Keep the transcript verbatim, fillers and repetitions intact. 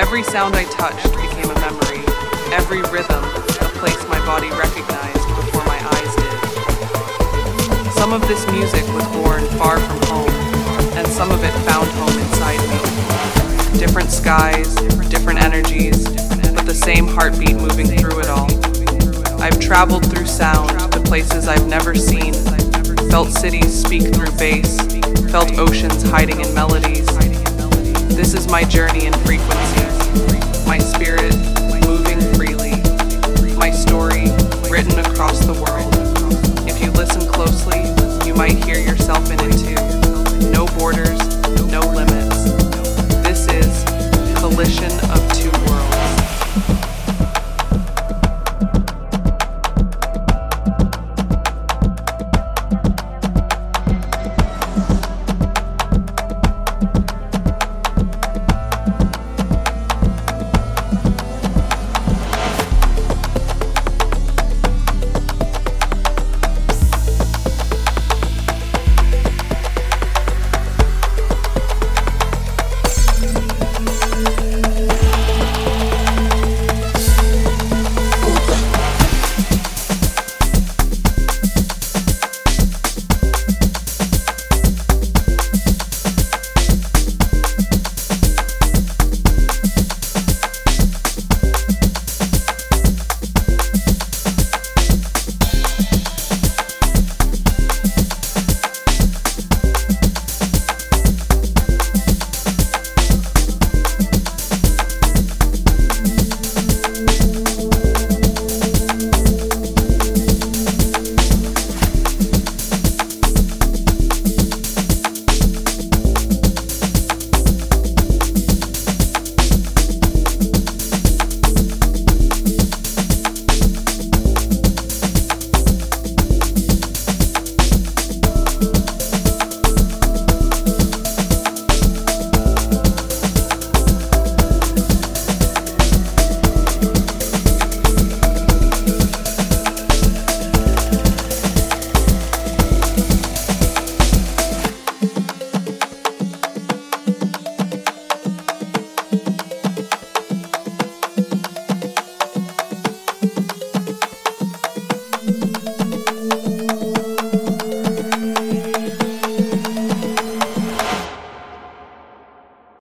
Every sound I touched became a memory. Every rhythm, a place my body recognized before my eyes did. Some of this music was born far from home, and some of it found home inside me. Different skies, different energies, but the same heartbeat moving through it all. I've traveled through sound to places I've never seen, felt cities speak through bass, felt oceans hiding in melodies. This is my journey in frequencies. My spirit